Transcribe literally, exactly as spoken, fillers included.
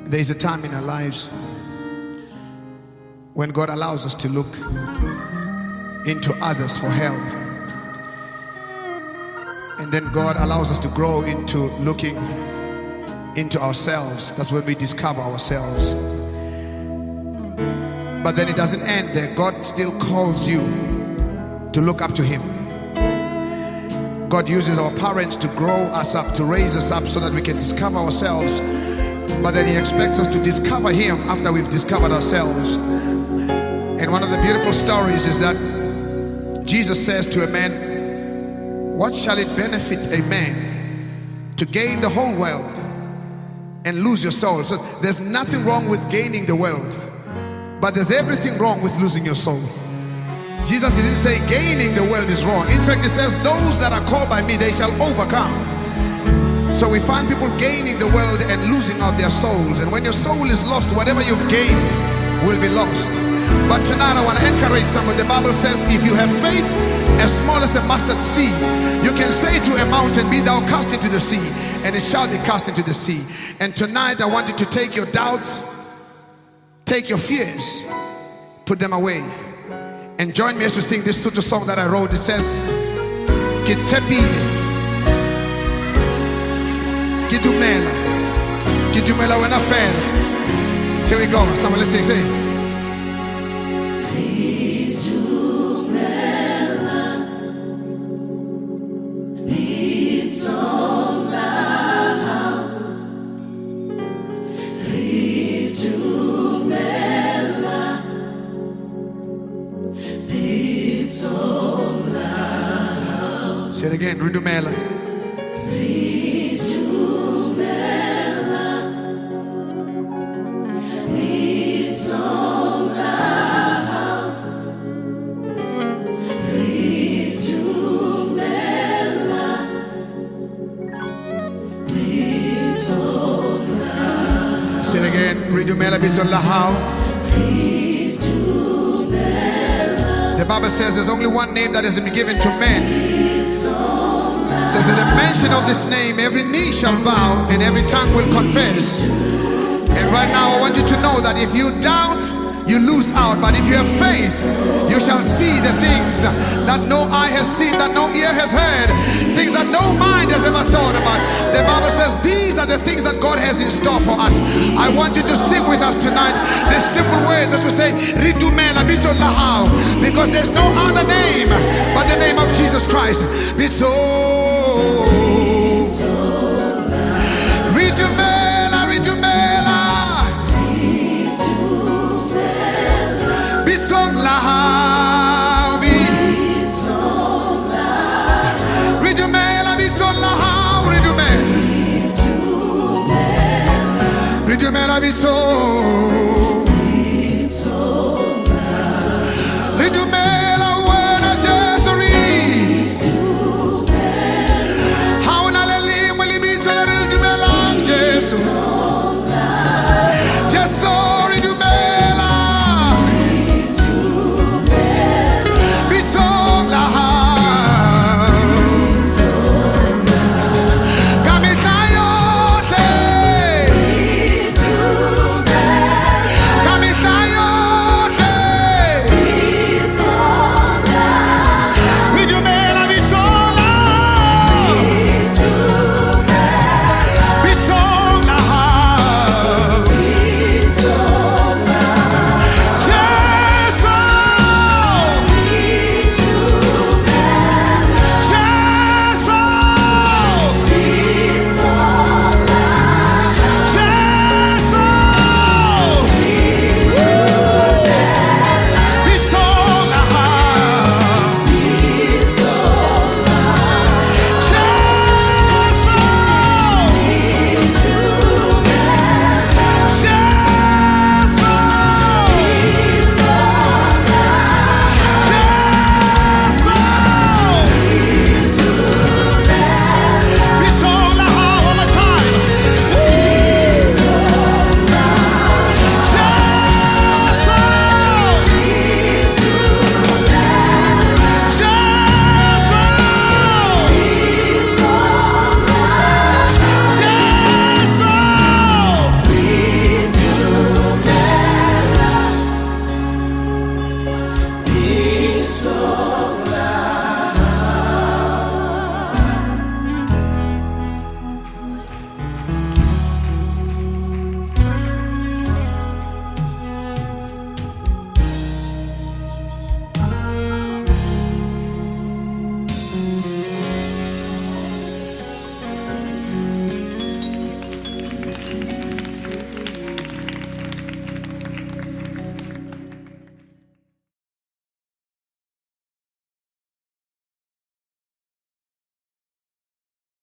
There is a time in our lives when God allows us to look into others for help. And then God allows us to grow into looking into ourselves. That's when we discover ourselves. But then it doesn't end there. God still calls you to look up to Him. God uses our parents to grow us up, to raise us up so that we can discover ourselves. But then He expects us to discover Him after we've discovered ourselves. And one of the beautiful stories is that Jesus says to a man, what shall it benefit a man to gain the whole world and lose your soul? So there's nothing wrong with gaining the world, but there's everything wrong with losing your soul. Jesus didn't say gaining the world is wrong. In fact, He says those that are called by me, they shall overcome. So we find people gaining the world and losing out their souls. And when your soul is lost, whatever you've gained will be lost. But tonight I want to encourage someone. The Bible says if you have faith as small as a mustard seed, you can say to a mountain, be thou cast into the sea, and it shall be cast into the sea. And tonight I want you to take your doubts, take your fears, put them away, and join me as we sing this sort of song that I wrote. It says, Kitsepile, Kitumela, Kitumela when I fell. Here we go. Someone let's sing, say. Say it again, Ridumela. Ridumela. Ridumela. Ridumela. Say it again, Ridumela Bitolahau. The Bible says there's only one name that has been given to men. It says at the mention of this name, every knee shall bow and every tongue will confess. And right now I want you to know that if you doubt, you lose out. But if you have faith, you shall see the things that no eye has seen, that no ear has heard, things that no mind has ever thought about. The Bible says these are the things that God has in store for us. I want you to sing with us tonight these simple words as we say Ridumela Bito Lahau, because there's no other name but the name of Jesus Christ. Bito